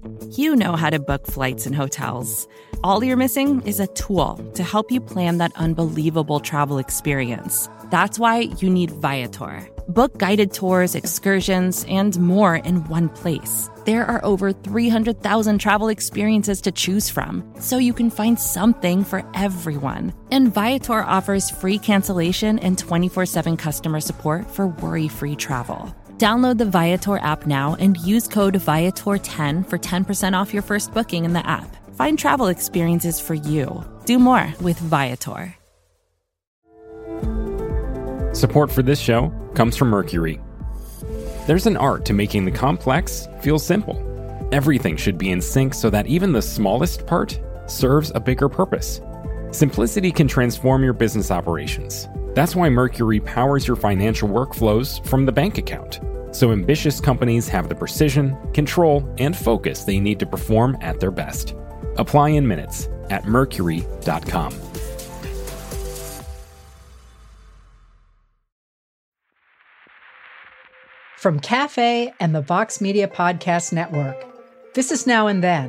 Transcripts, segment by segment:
You know how to book flights and hotels. All you're missing is a tool to help you plan that unbelievable travel experience. That's why you need Viator. Book guided tours, excursions, and more in one place. There are over 300,000 travel experiences to choose from, so you can find something for everyone. And Viator offers free cancellation and 24/7 customer support for worry-free travel. Download the Viator app now and use code Viator10 for 10% off your first booking in the app. Find travel experiences for you. Do more with Viator. Support for this show comes from Mercury. There's an art to making the complex feel simple. Everything should be in sync so that even the smallest part serves a bigger purpose. Simplicity can transform your business operations. That's why Mercury powers your financial workflows from the bank account, so ambitious companies have the precision, control, and focus they need to perform at their best. Apply in minutes at mercury.com. From Cafe and the Vox Media Podcast Network, this is Now and Then.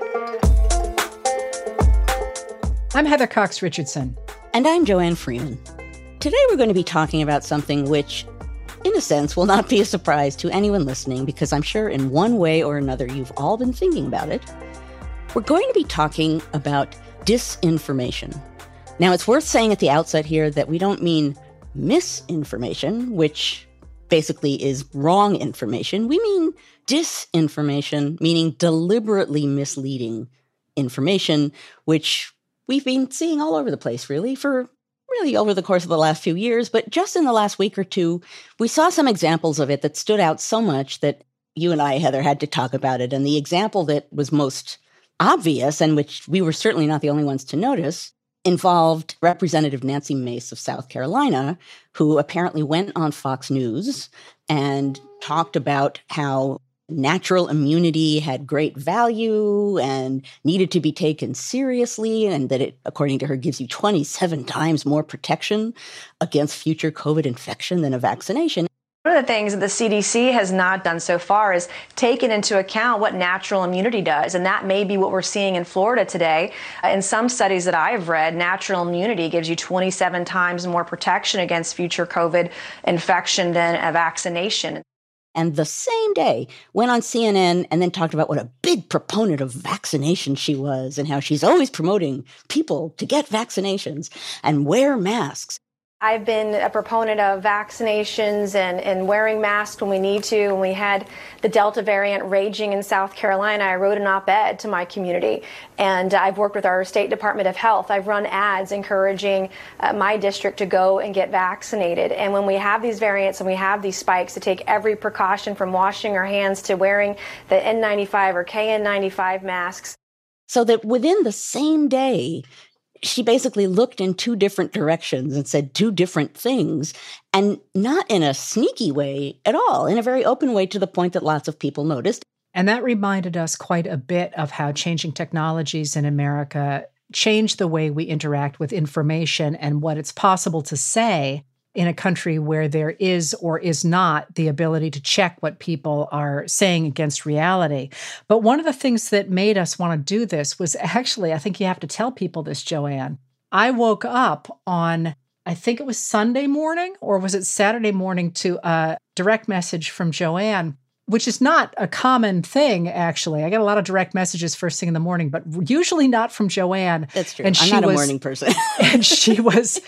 I'm Heather Cox Richardson. And I'm Joanne Freeman. Today we're going to be talking about something which, in a sense, will not be a surprise to anyone listening, because I'm sure in one way or another you've all been thinking about it. We're going to be talking about disinformation. Now, it's worth saying at the outset here that we don't mean misinformation, which basically is wrong information. We mean disinformation, meaning deliberately misleading information, which we've been seeing all over the place, really over the course of the last few years. But just in the last week or two, we saw some examples of it that stood out so much that you and I, Heather, had to talk about it. And the example that was most obvious, and which we were certainly not the only ones to notice, involved Representative Nancy Mace of South Carolina, who apparently went on Fox News and talked about how natural immunity had great value and needed to be taken seriously, and that it, according to her, gives you 27 times more protection against future COVID infection than a vaccination. One of the things that the CDC has not done so far is taken into account what natural immunity does. And that may be what we're seeing in Florida today. In some studies that I've read, natural immunity gives you 27 times more protection against future COVID infection than a vaccination. And the same day went on CNN and then talked about what a big proponent of vaccination she was and how she's always promoting people to get vaccinations and wear masks. I've been a proponent of vaccinations and wearing masks when we need to. When we had the Delta variant raging in South Carolina, I wrote an op-ed to my community. And I've worked with our State Department of Health. I've run ads encouraging my district to go and get vaccinated. And when we have these variants and we have these spikes, to take every precaution from washing our hands to wearing the N95 or KN95 masks. So that within the same day, she basically looked in two different directions and said two different things, and not in a sneaky way at all, in a very open way, to the point that lots of people noticed. And that reminded us quite a bit of how changing technologies in America change the way we interact with information and what it's possible to say in a country where there is or is not the ability to check what people are saying against reality. But one of the things that made us want to do this was actually, I think you have to tell people this, Joanne. I woke up on, I think it was Sunday morning, or was it Saturday morning, to a direct message from Joanne, which is not a common thing, actually. I get a lot of direct messages first thing in the morning, but usually not from Joanne. That's true. I'm not a morning person. And she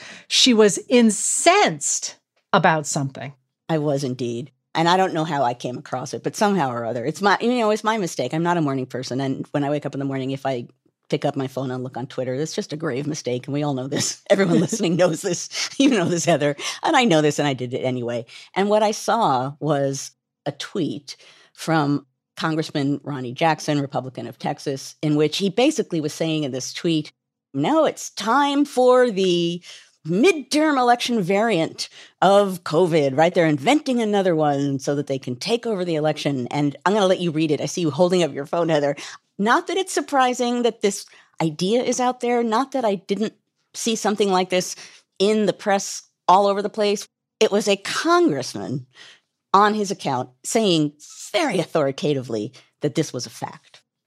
was incensed about something. I was indeed. And I don't know how I came across it, but somehow or other, it's my mistake. I'm not a morning person. And when I wake up in the morning, if I pick up my phone and look on Twitter, it's just a grave mistake. And we all know this. Everyone listening knows this. You know this, Heather. And I know this, and I did it anyway. And what I saw was a tweet from Congressman Ronnie Jackson, Republican of Texas, in which he basically was saying in this tweet, now it's time for the midterm election variant of COVID, right? They're inventing another one so that they can take over the election. And I'm going to let you read it. I see you holding up your phone, Heather. Not that it's surprising that this idea is out there, not that I didn't see something like this in the press all over the place. It was a congressman on his account saying very authoritatively that this was a fact.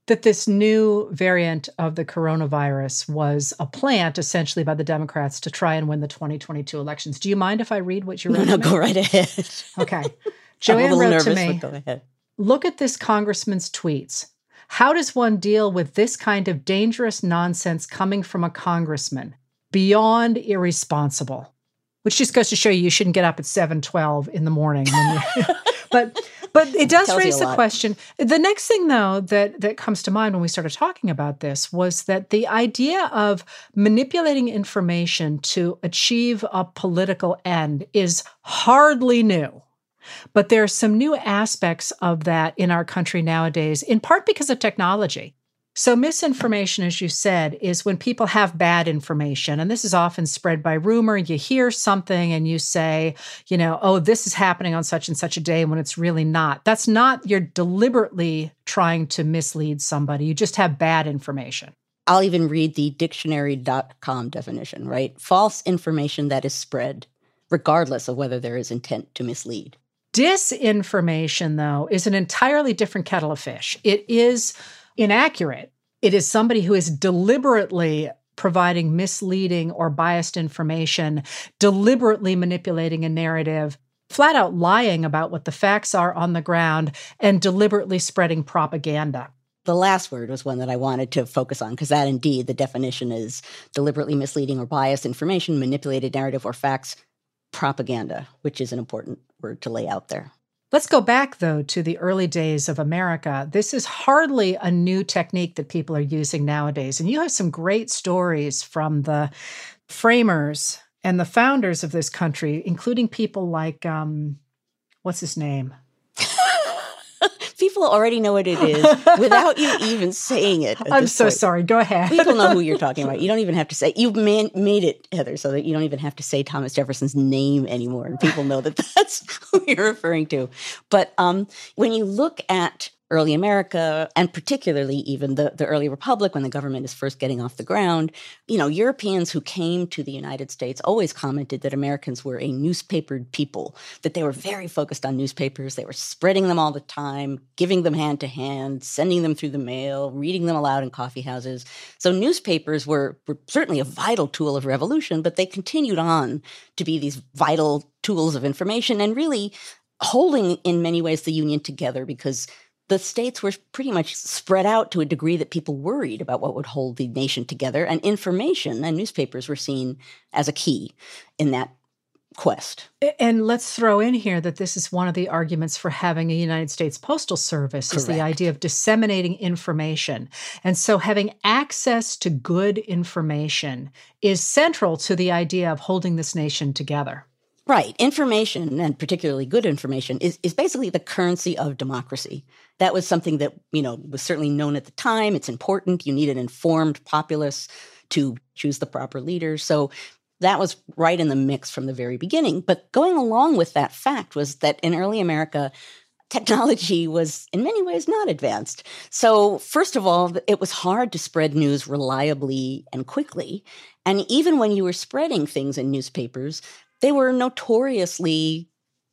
that this new variant of the coronavirus was a plant, essentially, by the Democrats to try and win the 2022 elections. Do you mind if I read what you wrote? No, go right ahead. Okay. Joanne wrote nervous, to me, but go ahead. Look at this congressman's tweets. How does one deal with this kind of dangerous nonsense coming from a congressman? Beyond irresponsible. Which just goes to show you shouldn't get up at 7:12 in the morning. But it does raise the question. The next thing, though, that comes to mind when we started talking about this was that the idea of manipulating information to achieve a political end is hardly new. But there are some new aspects of that in our country nowadays, in part because of technology. So misinformation, as you said, is when people have bad information, and this is often spread by rumor. You hear something and you say, oh, this is happening on such and such a day when it's really not. That's not, you're deliberately trying to mislead somebody. You just have bad information. I'll even read the dictionary.com definition, right? False information that is spread, regardless of whether there is intent to mislead. Disinformation, though, is an entirely different kettle of fish. It is inaccurate. It is somebody who is deliberately providing misleading or biased information, deliberately manipulating a narrative, flat out lying about what the facts are on the ground, and deliberately spreading propaganda. The last word was one that I wanted to focus on, because that indeed, the definition is deliberately misleading or biased information, manipulated narrative or facts, propaganda, which is an important word to lay out there. Let's go back, though, to the early days of America. This is hardly a new technique that people are using nowadays. And you have some great stories from the framers and the founders of this country, including people like, what's his name? People already know what it is without you even saying it. I'm so sorry. Go ahead. People know who you're talking about. You don't even have to say. You've made it, Heather, so that you don't even have to say Thomas Jefferson's name anymore. And people know that that's who you're referring to. But when you look at early America, and particularly even the early Republic, when the government is first getting off the ground, Europeans who came to the United States always commented that Americans were a newspapered people, that they were very focused on newspapers. They were spreading them all the time, giving them hand to hand, sending them through the mail, reading them aloud in coffee houses. So newspapers were certainly a vital tool of revolution, but they continued on to be these vital tools of information and really holding, in many ways, the Union together, because the states were pretty much spread out to a degree that people worried about what would hold the nation together. And information and newspapers were seen as a key in that quest. And let's throw in here that this is one of the arguments for having a United States Postal Service, is the idea of disseminating information. And so having access to good information is central to the idea of holding this nation together. Right. Information, and particularly good information, is basically the currency of democracy. That was something that, was certainly known at the time. It's important. You need an informed populace to choose the proper leaders. So that was right in the mix from the very beginning. But going along with that fact was that in early America, technology was in many ways not advanced. So first of all, it was hard to spread news reliably and quickly. And even when you were spreading things in newspapers, they were notoriously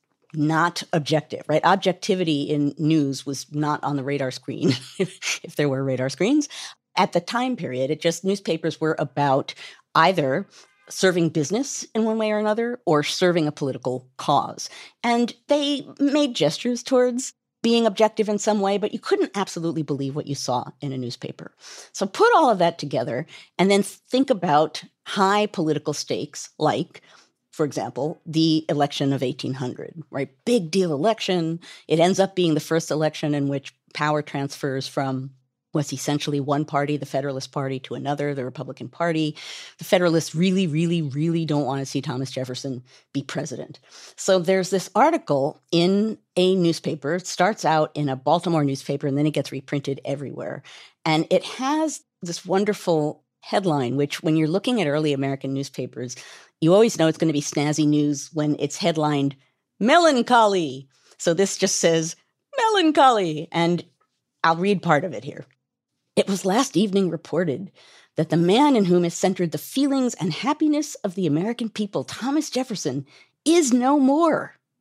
not objective, right? Objectivity in news was not on the radar screen, if there were radar screens. At the time period, newspapers were about either serving business in one way or another or serving a political cause. And they made gestures towards being objective in some way, but you couldn't absolutely believe what you saw in a newspaper. So put all of that together and then think about high political stakes like, for example, the election of 1800, right? Big deal election. It ends up being the first election in which power transfers from what's essentially one party, the Federalist Party, to another, the Republican Party. The Federalists really, really, really don't want to see Thomas Jefferson be president. So there's this article in a newspaper. It starts out in a Baltimore newspaper, and then it gets reprinted everywhere. And it has this wonderful headline, which when you're looking at early American newspapers, you always know it's going to be snazzy news when it's headlined, melancholy. So this just says, melancholy. And I'll read part of it here. It was last evening reported that the man in whom is centered the feelings and happiness of the American people, Thomas Jefferson, is no more.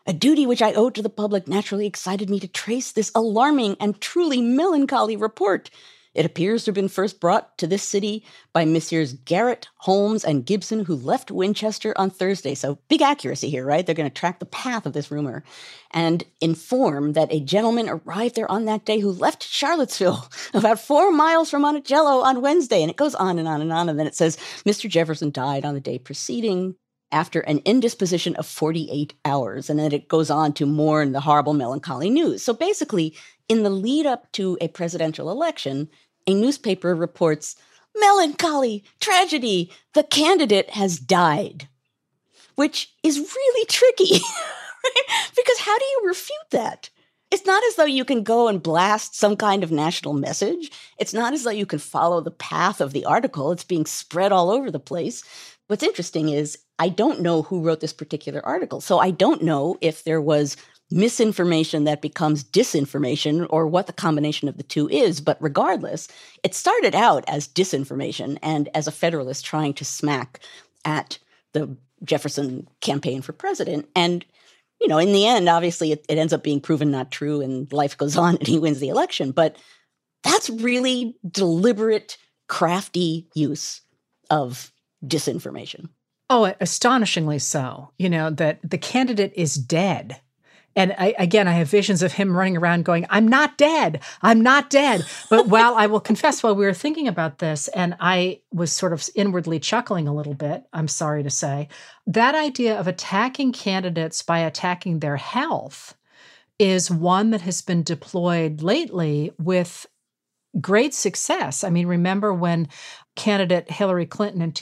A duty which I owed to the public naturally excited me to trace this alarming and truly melancholy report. It appears to have been first brought to this city by Messrs. Garrett, Holmes, and Gibson, who left Winchester on Thursday. So big accuracy here, right? They're going to track the path of this rumor and inform that a gentleman arrived there on that day who left Charlottesville about 4 miles from Monticello on Wednesday. And it goes on and on and on. And then it says, Mr. Jefferson died on the day preceding after an indisposition of 48 hours. And then it goes on to mourn the horrible melancholy news. So basically, in the lead up to a presidential election, a newspaper reports, melancholy, tragedy, the candidate has died, which is really tricky, right? Because how do you refute that? It's not as though you can go and blast some kind of national message. It's not as though you can follow the path of the article. It's being spread all over the place. What's interesting is I don't know who wrote this particular article. So I don't know if there was misinformation that becomes disinformation or what the combination of the two is. But regardless, it started out as disinformation and as a Federalist trying to smack at the Jefferson campaign for president. And, you know, in the end, obviously, it ends up being proven not true and life goes on and he wins the election. But that's really deliberate, crafty use of disinformation. Oh, astonishingly so. You know, that the candidate is dead. And I have visions of him running around going, I'm not dead. I'm not dead. But I will confess, while we were thinking about this, and I was sort of inwardly chuckling a little bit, I'm sorry to say, that idea of attacking candidates by attacking their health is one that has been deployed lately with great success. I mean, remember when candidate Hillary Clinton in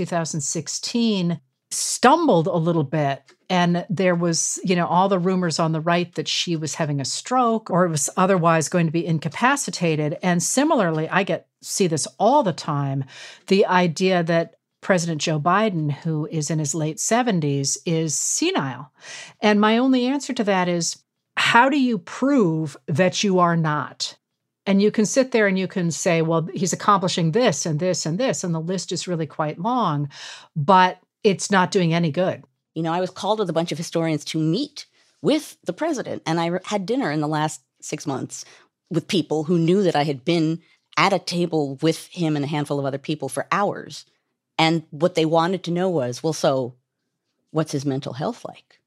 2016 stumbled a little bit, and there was, you know, all the rumors on the right that she was having a stroke or was otherwise going to be incapacitated. And similarly, I see this all the time, the idea that President Joe Biden, who is in his late 70s, is senile. And my only answer to that is, how do you prove that you are not? And you can sit there and you can say, well, he's accomplishing this and this and this, and the list is really quite long, but it's not doing any good. You know, I was called with a bunch of historians to meet with the president, and I had dinner in the last 6 months with people who knew that I had been at a table with him and a handful of other people for hours. And what they wanted to know was, well, so what's his mental health like?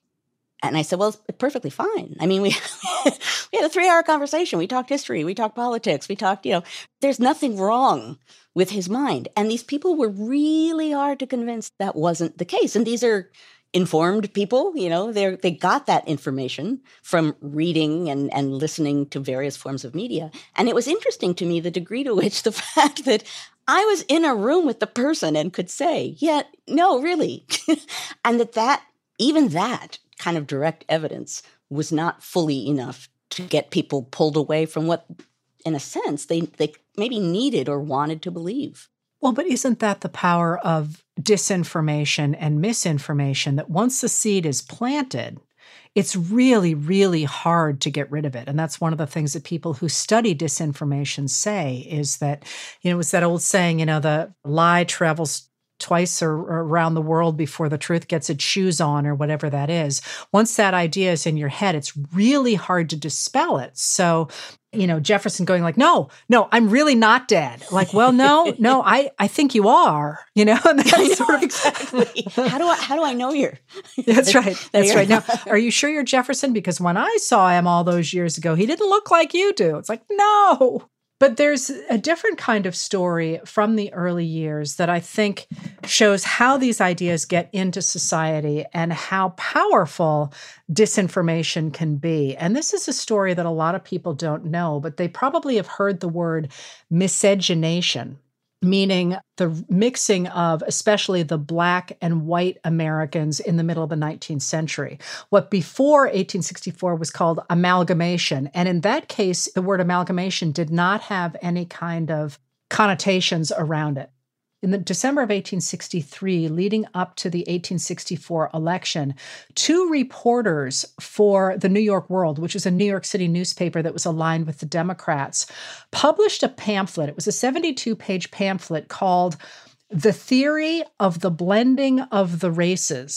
And I said, well, it's perfectly fine. I mean, we had a 3-hour conversation. We talked history. We talked politics. We talked, there's nothing wrong with his mind. And these people were really hard to convince that wasn't the case. And these are informed people, they got that information from reading and listening to various forms of media. And it was interesting to me the degree to which the fact that I was in a room with the person and could say, yeah, no, really. And that even that kind of direct evidence was not fully enough to get people pulled away from what, in a sense, they maybe needed or wanted to believe. Well, but isn't that the power of disinformation and misinformation, that once the seed is planted, it's really, really hard to get rid of it? And that's one of the things that people who study disinformation say, is that, it's that old saying, the lie travels twice or around the world before the truth gets its shoes on, or whatever that is. Once that idea is in your head, it's really hard to dispel it. So, Jefferson going like, no, I'm really not dead. Like, well, no, I think you are, and that's sort of exactly. How do I know you're? That's right. That's right. Now, are you sure you're Jefferson? Because when I saw him all those years ago, he didn't look like you do. It's like, no. But there's a different kind of story from the early years that I think shows how these ideas get into society and how powerful disinformation can be. And this is a story that a lot of people don't know, but they probably have heard the word miscegenation, meaning the mixing of especially the Black and white Americans in the middle of the 19th century. What before 1864 was called amalgamation. And in that case, the word amalgamation did not have any kind of connotations around it. In the December of 1863, leading up to the 1864 election, 2 reporters for the New York World, which is a New York City newspaper that was aligned with the Democrats, published a pamphlet. It was a 72-page pamphlet called The Theory of the Blending of the Races.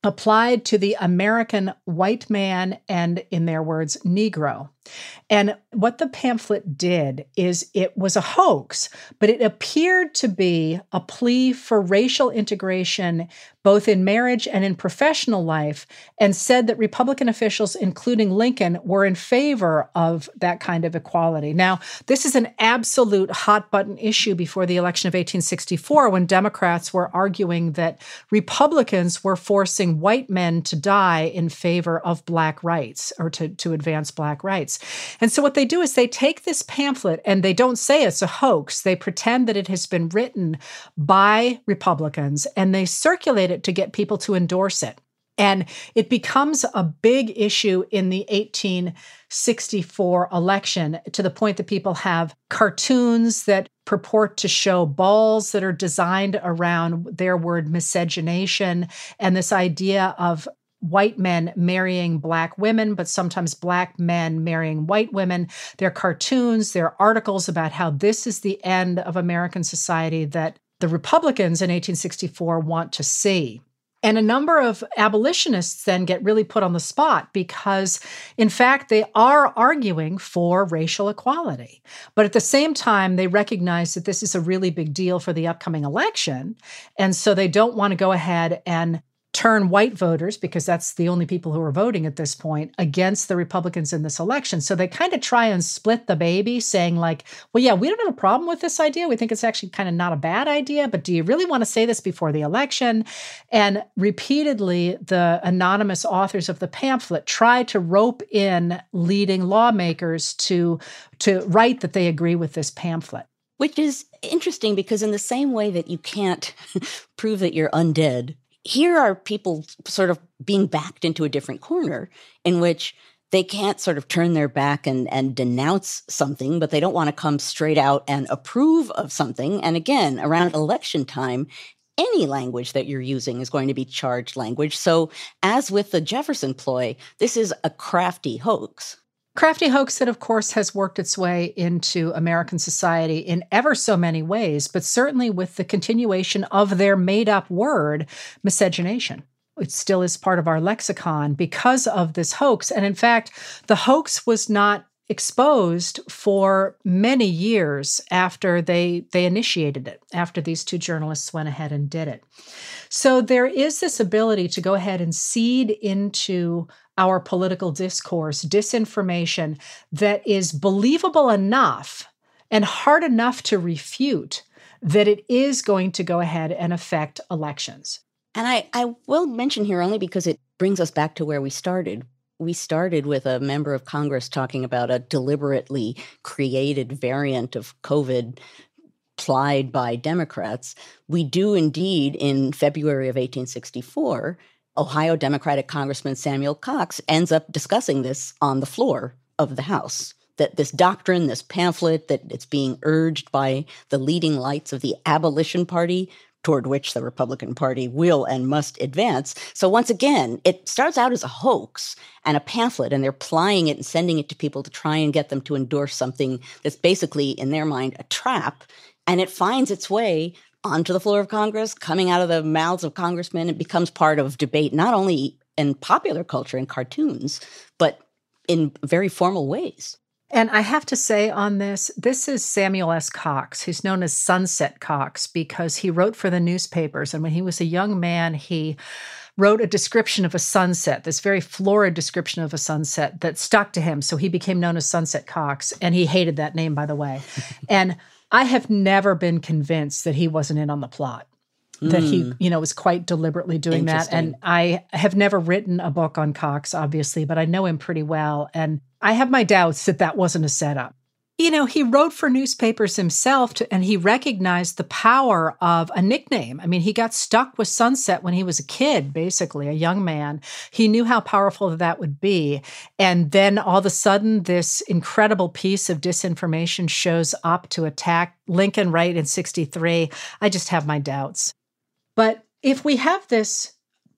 applied to the American white man and, in their words, Negro. And what the pamphlet did is it was a hoax, but it appeared to be a plea for racial integration, both in marriage and in professional life, and said that Republican officials, including Lincoln, were in favor of that kind of equality. Now, this is an absolute hot-button issue before the election of 1864, when Democrats were arguing that Republicans were forcing white men to die in favor of Black rights, or to advance Black rights. And so what they do is they take this pamphlet and they don't say it's a hoax. They pretend that it has been written by Republicans and they circulate it to get people to endorse it. And it becomes a big issue in the 1864 election, to the point that people have cartoons that purport to show balls that are designed around their word miscegenation and this idea of white men marrying Black women, but sometimes Black men marrying white women. There are cartoons, there are articles about how this is the end of American society that the Republicans in 1864 want to see. And a number of abolitionists then get really put on the spot because, in fact, they are arguing for racial equality. But at the same time, they recognize that this is a really big deal for the upcoming election. And so they don't want to go ahead and turn white voters, because that's the only people who are voting at this point, against the Republicans in this election. So they kind of try and split the baby, saying like, well, yeah, we don't have a problem with this idea. We think it's actually kind of not a bad idea, but do you really want to say this before the election? And repeatedly, the anonymous authors of the pamphlet try to rope in leading lawmakers to write that they agree with this pamphlet. Which is interesting, because in the same way that you can't prove that you're undead, here are people sort of being backed into a different corner in which they can't sort of turn their back and denounce something, but they don't want to come straight out and approve of something. And again, around election time, any language that you're using is going to be charged language. So as with the Jefferson ploy, this is a crafty hoax. Crafty hoax that, of course, has worked its way into American society in ever so many ways, but certainly with the continuation of their made-up word, miscegenation. It still is part of our lexicon because of this hoax. And in fact, the hoax was not exposed for many years after they initiated it, after these two journalists went ahead and did it. So there is this ability to go ahead and seed into our political discourse disinformation that is believable enough and hard enough to refute that it is going to go ahead and affect elections. And I will mention here only because it brings us back to where we started. We started with a member of Congress talking about a deliberately created variant of COVID plied by Democrats. We do indeed, in February of 1864, Ohio Democratic Congressman Samuel Cox ends up discussing this on the floor of the House, that this doctrine, this pamphlet, that it's being urged by the leading lights of the abolition party, toward which the Republican Party will and must advance. So once again, it starts out as a hoax and a pamphlet, and they're plying it and sending it to people to try and get them to endorse something that's basically, in their mind, a trap. And it finds its way onto the floor of Congress, coming out of the mouths of congressmen. It becomes part of debate, not only in popular culture and cartoons, but in very formal ways. And I have to say on this is Samuel S. Cox. He's known as Sunset Cox because he wrote for the newspapers. And when he was a young man, he wrote a description of a sunset, this very florid description of a sunset that stuck to him. So he became known as Sunset Cox. And he hated that name, by the way. And I have never been convinced that he wasn't in on the plot, that he, was quite deliberately doing that. And I have never written a book on Cox, obviously, but I know him pretty well. And I have my doubts that that wasn't a setup. He wrote for newspapers himself, and he recognized the power of a nickname. I mean, he got stuck with Sunset when he was a kid, basically, a young man. He knew how powerful that would be. And then all of a sudden, this incredible piece of disinformation shows up to attack Lincoln right in 1963. I just have my doubts. But if we have this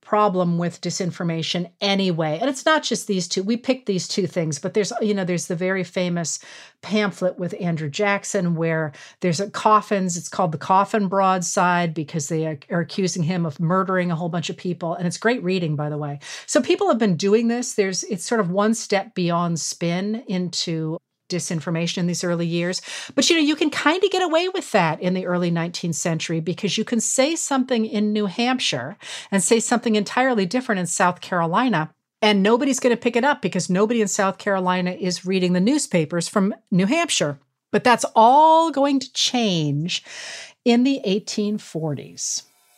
problem with disinformation anyway. And it's not just these two. We picked these two things, but there's the very famous pamphlet with Andrew Jackson where there's coffins. It's called The Coffin Broadside because they are accusing him of murdering a whole bunch of people. And it's great reading, by the way. So people have been doing this. It's sort of one step beyond spin into disinformation in these early years. But, you can kind of get away with that in the early 19th century because you can say something in New Hampshire and say something entirely different in South Carolina, and nobody's going to pick it up because nobody in South Carolina is reading the newspapers from New Hampshire. But that's all going to change in the 1840s.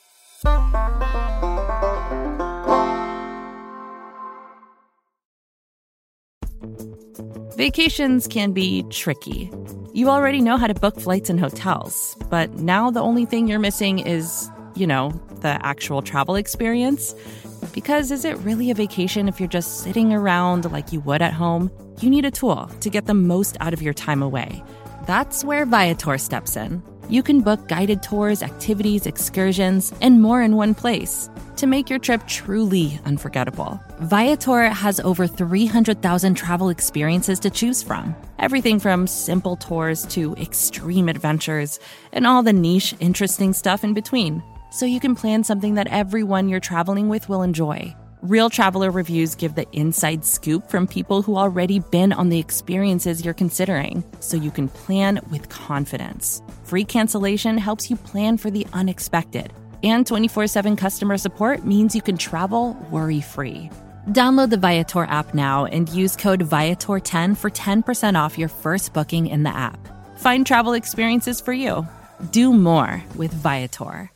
Vacations can be tricky. You already know how to book flights and hotels, but now the only thing you're missing is, the actual travel experience. Because is it really a vacation if you're just sitting around like you would at home? You need a tool to get the most out of your time away. That's where Viator steps in. You can book guided tours, activities, excursions, and more in one place to make your trip truly unforgettable. Viator has over 300,000 travel experiences to choose from. Everything from simple tours to extreme adventures and all the niche, interesting stuff in between. So you can plan something that everyone you're traveling with will enjoy. Real traveler reviews give the inside scoop from people who already been on the experiences you're considering, so you can plan with confidence. Free cancellation helps you plan for the unexpected. And 24/7 customer support means you can travel worry-free. Download the Viator app now and use code Viator10 for 10% off your first booking in the app. Find travel experiences for you. Do more with Viator.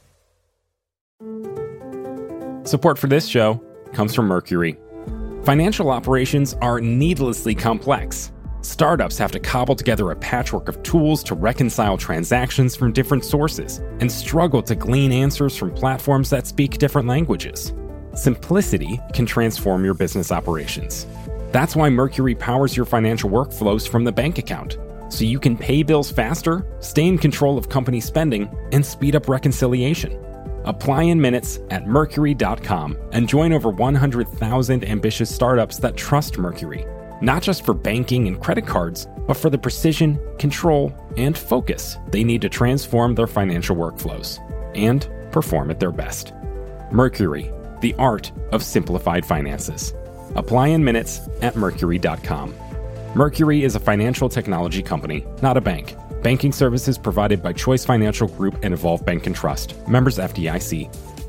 Support for this show comes from Mercury. Financial operations are needlessly complex. Startups have to cobble together a patchwork of tools to reconcile transactions from different sources and struggle to glean answers from platforms that speak different languages. Simplicity can transform your business operations. That's why Mercury powers your financial workflows from the bank account, so you can pay bills faster, stay in control of company spending, and speed up reconciliation. Apply in minutes at Mercury.com and join over 100,000 ambitious startups that trust Mercury, not just for banking and credit cards, but for the precision, control, and focus they need to transform their financial workflows and perform at their best. Mercury, the art of simplified finances. Apply in minutes at Mercury.com. Mercury is a financial technology company, not a bank. Banking services provided by Choice Financial Group and Evolve Bank and Trust. Members FDIC.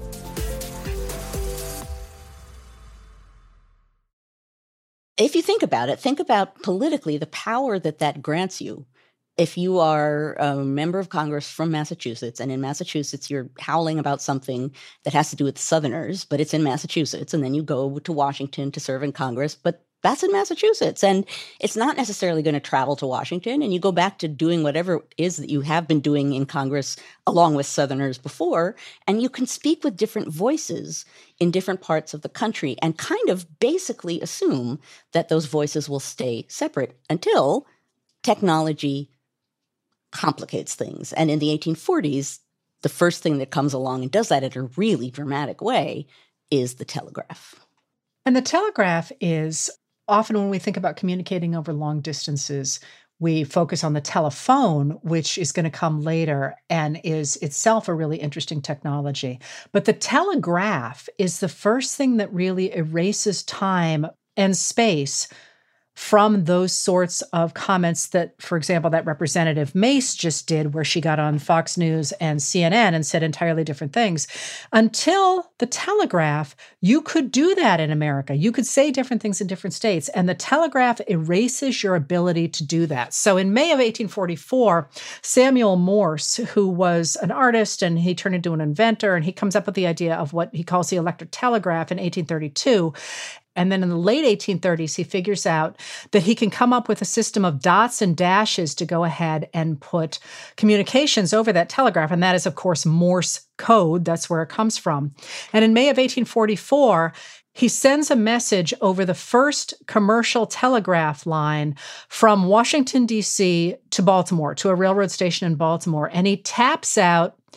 If you think about politically the power that grants you. If you are a member of Congress from Massachusetts, and in Massachusetts you're howling about something that has to do with Southerners, but it's in Massachusetts, and then you go to Washington to serve in Congress, but that's in Massachusetts, and it's not necessarily going to travel to Washington, and you go back to doing whatever it is that you have been doing in Congress along with Southerners before, and you can speak with different voices in different parts of the country and kind of basically assume that those voices will stay separate until technology complicates things. And in the 1840s, the first thing that comes along and does that in a really dramatic way is the telegraph. And the telegraph is often when we think about communicating over long distances, we focus on the telephone, which is going to come later and is itself a really interesting technology. But the telegraph is the first thing that really erases time and space from those sorts of comments that, for example, that Representative Mace just did, where she got on Fox News and CNN and said entirely different things. Until the telegraph, you could do that in America. You could say different things in different states, and the telegraph erases your ability to do that. So in May of 1844, Samuel Morse, who was an artist and he turned into an inventor, and he comes up with the idea of what he calls the electric telegraph in 1832. And then in the late 1830s, he figures out that he can come up with a system of dots and dashes to go ahead and put communications over that telegraph. And that is, of course, Morse code. That's where it comes from. And in May of 1844, he sends a message over the first commercial telegraph line from Washington, D.C. to Baltimore, to a railroad station in Baltimore. And he taps out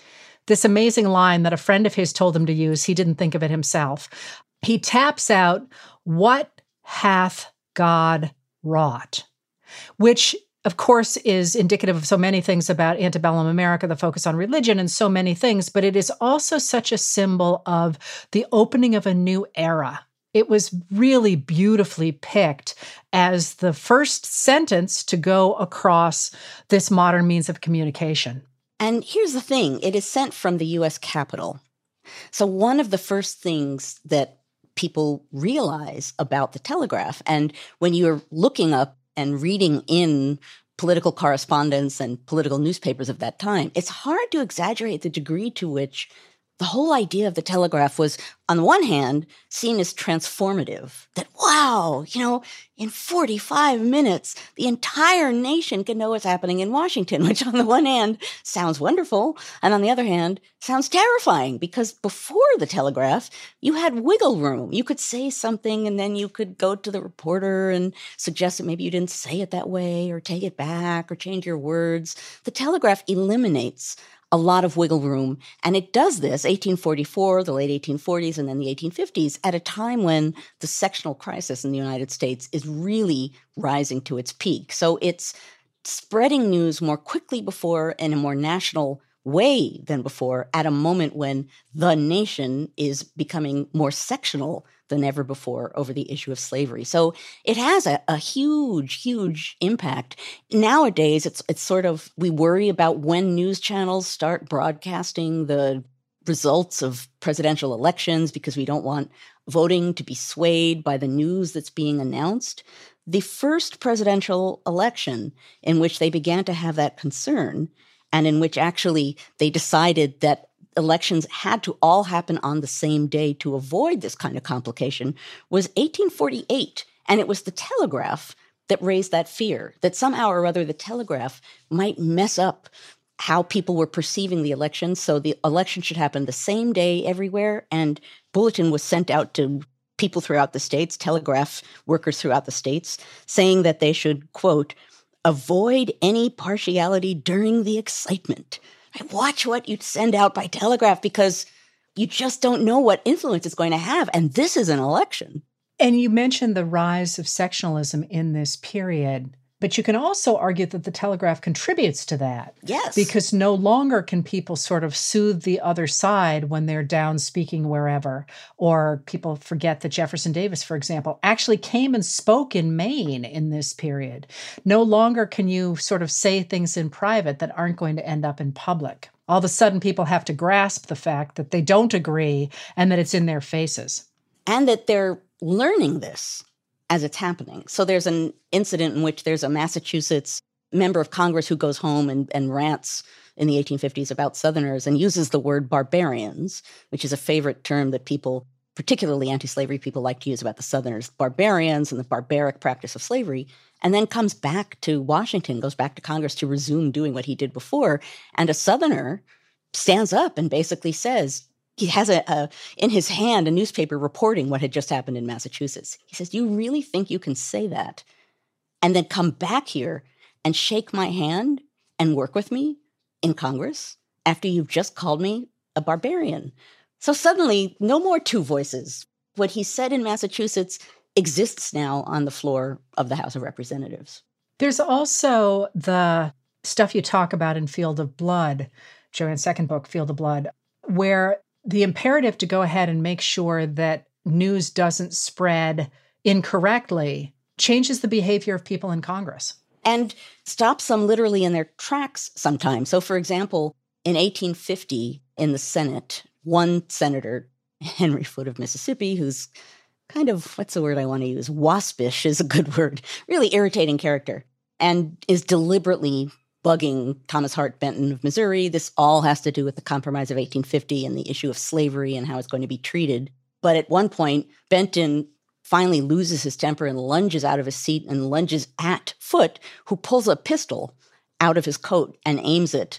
this amazing line that a friend of his told him to use. He didn't think of it himself. He taps out, "What hath God wrought?" Which, of course, is indicative of so many things about antebellum America, the focus on religion and so many things, but it is also such a symbol of the opening of a new era. It was really beautifully picked as the first sentence to go across this modern means of communication. And here's the thing, it is sent from the U.S. Capitol. So one of the first things that people realize about the telegraph, and when you're looking up and reading in political correspondence and political newspapers of that time, it's hard to exaggerate the degree to which the whole idea of the telegraph was, on the one hand, seen as transformative. That, wow, in 45 minutes, the entire nation can know what's happening in Washington, which on the one hand sounds wonderful, and on the other hand sounds terrifying, because before the telegraph, you had wiggle room. You could say something, and then you could go to the reporter and suggest that maybe you didn't say it that way, or take it back, or change your words. The telegraph eliminates a lot of wiggle room. And it does this, 1844, the late 1840s, and then the 1850s, at a time when the sectional crisis in the United States is really rising to its peak. So it's spreading news more quickly before in a more national way than before, at a moment when the nation is becoming more sectional than ever before over the issue of slavery. So it has a huge, huge impact. Nowadays, it's sort of, we worry about when news channels start broadcasting the results of presidential elections because we don't want voting to be swayed by the news that's being announced. The first presidential election in which they began to have that concern, and in which actually they decided that elections had to all happen on the same day to avoid this kind of complication, was 1848. And it was the telegraph that raised that fear, that somehow or other the telegraph might mess up how people were perceiving the election. So the election should happen the same day everywhere. And bulletin was sent out to people throughout the states, telegraph workers throughout the states, saying that they should, quote, avoid any partiality during the excitement. Watch what you send out by telegraph, because you just don't know what influence it's going to have. And this is an election. And you mentioned the rise of sectionalism in this period, but you can also argue that the telegraph contributes to that. Yes. Because no longer can people sort of soothe the other side when they're down speaking wherever. Or people forget that Jefferson Davis, for example, actually came and spoke in Maine in this period. No longer can you sort of say things in private that aren't going to end up in public. All of a sudden, people have to grasp the fact that they don't agree and that it's in their faces. And that they're learning this as it's happening. So there's an incident in which there's a Massachusetts member of Congress who goes home and rants in the 1850s about Southerners and uses the word barbarians, which is a favorite term that people, particularly anti-slavery people, like to use about the Southerners, barbarians and the barbaric practice of slavery, and then comes back to Washington, goes back to Congress to resume doing what he did before. And a Southerner stands up and basically says, he has in his hand a newspaper reporting what had just happened in Massachusetts. He says, "You really think you can say that and then come back here and shake my hand and work with me in Congress after you've just called me a barbarian?" So suddenly, no more two voices. What he said in Massachusetts exists now on the floor of the House of Representatives. There's also the stuff you talk about in Field of Blood, Joanne's second book, Field of Blood, where the imperative to go ahead and make sure that news doesn't spread incorrectly changes the behavior of people in Congress. And stops them literally in their tracks sometimes. So, for example, in 1850 in the Senate, one senator, Henry Foote of Mississippi, who's kind of, what's the word I want to use? Waspish is a good word. Really irritating character. And is deliberately bugging Thomas Hart Benton of Missouri. This all has to do with the Compromise of 1850 and the issue of slavery and how it's going to be treated. But at one point, Benton finally loses his temper and lunges out of his seat and lunges at Foote, who pulls a pistol out of his coat and aims it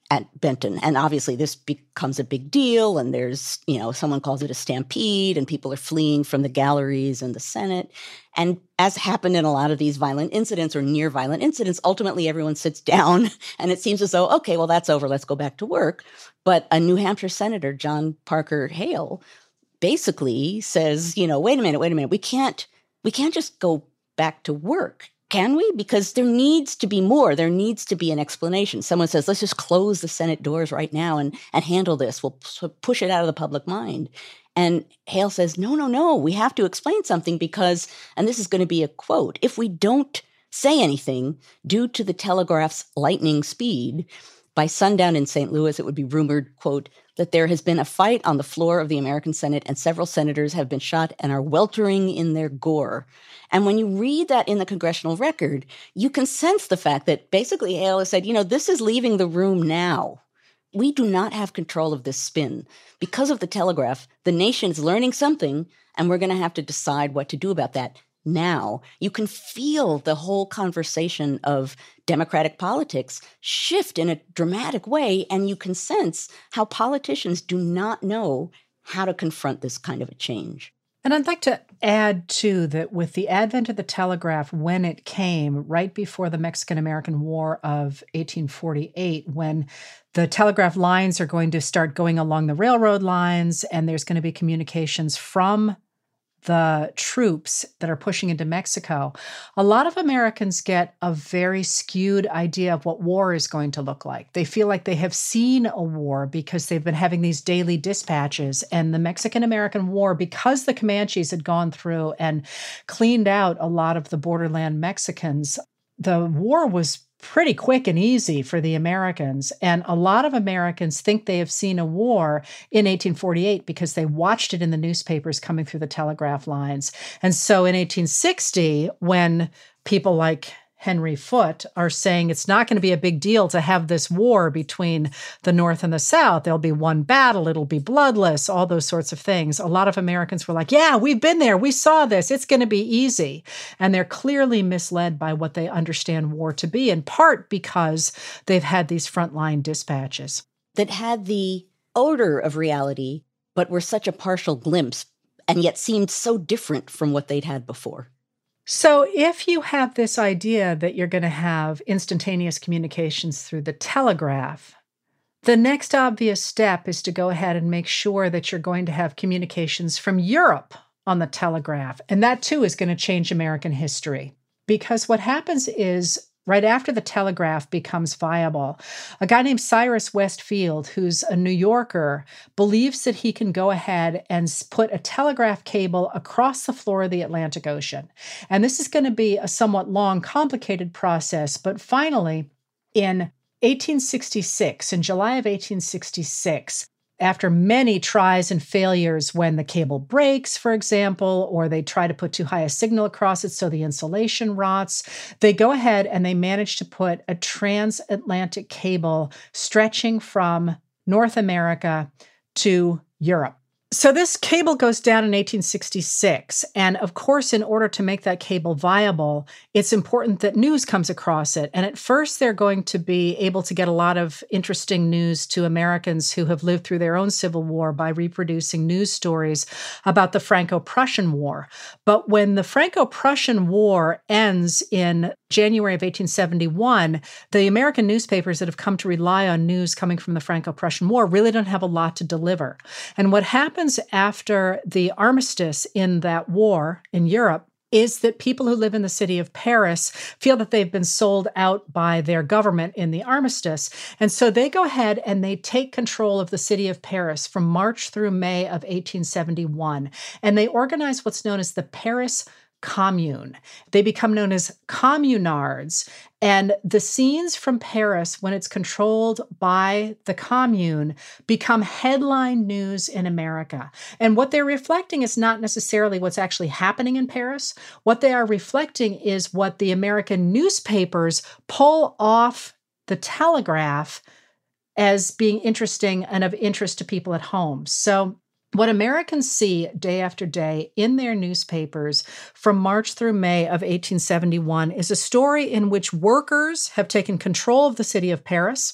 at Benton. And obviously this becomes a big deal, and there's, someone calls it a stampede, and people are fleeing from the galleries and the Senate. And as happened in a lot of these violent incidents or near violent incidents, ultimately everyone sits down and it seems as though, okay, well, that's over. Let's go back to work. But a New Hampshire Senator, John Parker Hale, basically says, wait a minute. We can't just go back to work. Can we? Because there needs to be more. There needs to be an explanation. Someone says, let's just close the Senate doors right now and handle this. We'll push it out of the public mind. And Hale says, no, we have to explain something because, and this is going to be a quote, if we don't say anything due to the telegraph's lightning speed, by sundown in St. Louis, it would be rumored, quote, that there has been a fight on the floor of the American Senate and several senators have been shot and are weltering in their gore. And when you read that in the congressional record, you can sense the fact that basically Hale has said, this is leaving the room now. We do not have control of this spin. Because of the telegraph, the nation is learning something, and we're going to have to decide what to do about that now. You can feel the whole conversation of democratic politics shift in a dramatic way, and you can sense how politicians do not know how to confront this kind of a change. And I'd like to add, too, that with the advent of the telegraph, when it came right before the Mexican-American War of 1848, when the telegraph lines are going to start going along the railroad lines, and there's going to be communications from the troops that are pushing into Mexico, a lot of Americans get a very skewed idea of what war is going to look like. They feel like they have seen a war because they've been having these daily dispatches. And the Mexican-American War, because the Comanches had gone through and cleaned out a lot of the borderland Mexicans, the war was pretty quick and easy for the Americans. And a lot of Americans think they have seen a war in 1848 because they watched it in the newspapers coming through the telegraph lines. And so in 1860, when people like Henry Foote are saying it's not going to be a big deal to have this war between the North and the South. There'll be one battle. It'll be bloodless, all those sorts of things. A lot of Americans were like, yeah, we've been there. We saw this. It's going to be easy. And they're clearly misled by what they understand war to be, in part because they've had these frontline dispatches. That had the odor of reality, but were such a partial glimpse and yet seemed so different from what they'd had before. So if you have this idea that you're going to have instantaneous communications through the telegraph, the next obvious step is to go ahead and make sure that you're going to have communications from Europe on the telegraph. And that, too, is going to change American history. Because what happens is, right after the telegraph becomes viable, a guy named Cyrus Westfield, who's a New Yorker, believes that he can go ahead and put a telegraph cable across the floor of the Atlantic Ocean. And this is going to be a somewhat long, complicated process. But finally, in 1866, in July of 1866, after many tries and failures, when the cable breaks, for example, or they try to put too high a signal across it so the insulation rots, they go ahead and they manage to put a transatlantic cable stretching from North America to Europe. So this cable goes down in 1866. And of course, in order to make that cable viable, it's important that news comes across it. And at first, they're going to be able to get a lot of interesting news to Americans who have lived through their own Civil War by reproducing news stories about the Franco-Prussian War. But when the Franco-Prussian War ends in January of 1871, the American newspapers that have come to rely on news coming from the Franco-Prussian War really don't have a lot to deliver. And what happens after the armistice in that war in Europe is that people who live in the city of Paris feel that they've been sold out by their government in the armistice. And so they go ahead and they take control of the city of Paris from March through May of 1871. And they organize what's known as the Paris Commune. They become known as communards. And the scenes from Paris, when it's controlled by the commune, become headline news in America. And what they're reflecting is not necessarily what's actually happening in Paris. What they are reflecting is what the American newspapers pull off the telegraph as being interesting and of interest to people at home. So what Americans see day after day in their newspapers from March through May of 1871 is a story in which workers have taken control of the city of Paris.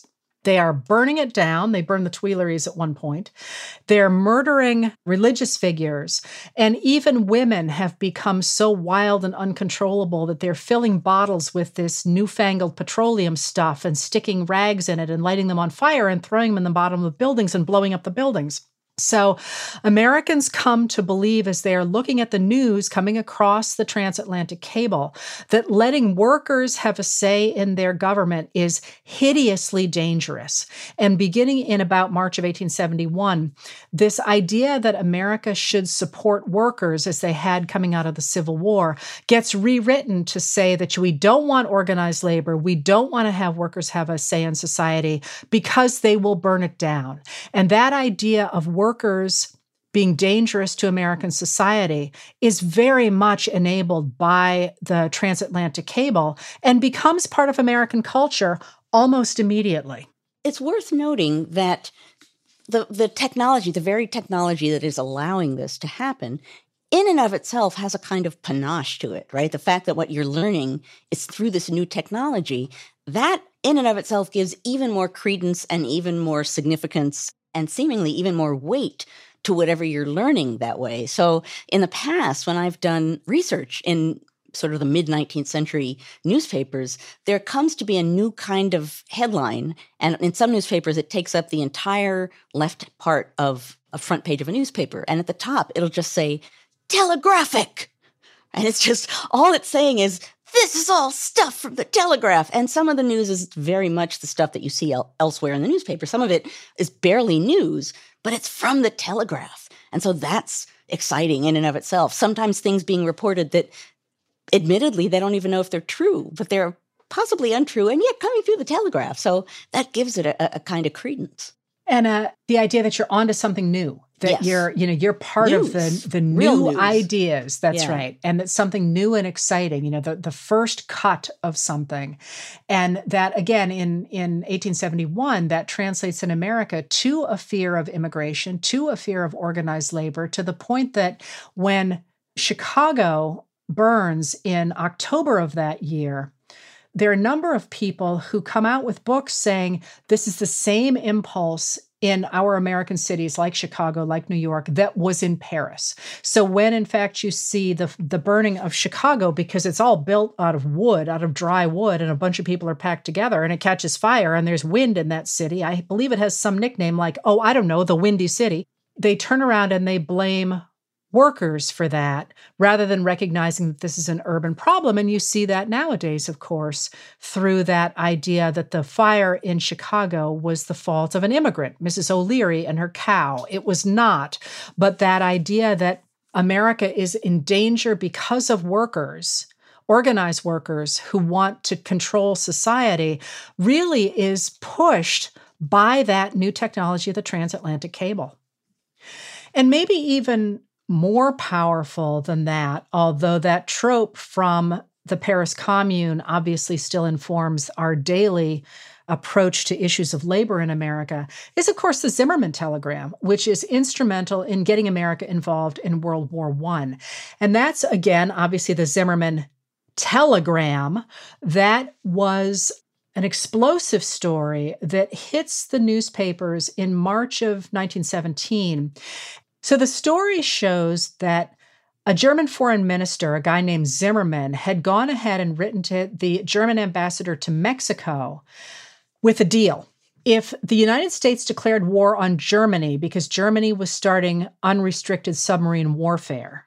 They are burning it down. They burn the Tuileries at one point. They're murdering religious figures. And even women have become so wild and uncontrollable that they're filling bottles with this newfangled petroleum stuff and sticking rags in it and lighting them on fire and throwing them in the bottom of buildings and blowing up the buildings. So Americans come to believe, as they are looking at the news coming across the transatlantic cable, that letting workers have a say in their government is hideously dangerous. And beginning in about March of 1871, this idea that America should support workers, as they had coming out of the Civil War, gets rewritten to say that we don't want organized labor, we don't want to have workers have a say in society because they will burn it down. And that idea of workers being dangerous to American society is very much enabled by the transatlantic cable and becomes part of American culture almost immediately. It's worth noting that the technology, the very technology that is allowing this to happen, in and of itself has a kind of panache to it, right? The fact that what you're learning is through this new technology, that in and of itself gives even more credence and even more significance and seemingly even more weight to whatever you're learning that way. So in the past, when I've done research in sort of the mid-19th century newspapers, there comes to be a new kind of headline. And in some newspapers, it takes up the entire left part of a front page of a newspaper. And at the top, it'll just say, Telegraphic. And it's just, all it's saying is, this is all stuff from the Telegraph. And some of the news is very much the stuff that you see elsewhere in the newspaper. Some of it is barely news, but it's from the Telegraph. And so that's exciting in and of itself. Sometimes things being reported that admittedly, they don't even know if they're true, but they're possibly untrue and yet coming through the Telegraph. So that gives it a kind of credence. And the idea that you're onto something new, that Yes. you're part News. of the Real new news. ideas. That's Yeah. right. And that's something new and exciting, the first cut of something. And that, again, in 1871, that translates in America to a fear of immigration, to a fear of organized labor, to the point that when Chicago burns in October of that year, there are a number of people who come out with books saying this is the same impulse in our American cities like Chicago, like New York, that was in Paris. So when, in fact, you see the burning of Chicago, because it's all built out of wood, out of dry wood, and a bunch of people are packed together, and it catches fire, and there's wind in that city. I believe it has some nickname like, the Windy City. They turn around and they blame workers for that, rather than recognizing that this is an urban problem. And you see that nowadays, of course, through that idea that the fire in Chicago was the fault of an immigrant, Mrs. O'Leary and her cow. It was not. But that idea that America is in danger because of workers, organized workers who want to control society, really is pushed by that new technology of the transatlantic cable. And maybe even more powerful than that, although that trope from the Paris Commune obviously still informs our daily approach to issues of labor in America, is, of course, the Zimmerman telegram, which is instrumental in getting America involved in World War I. And that's, again, obviously the Zimmerman telegram. That was an explosive story that hits the newspapers in March of 1917. So the story shows that a German foreign minister, a guy named Zimmerman, had gone ahead and written to the German ambassador to Mexico with a deal. If the United States declared war on Germany because Germany was starting unrestricted submarine warfare,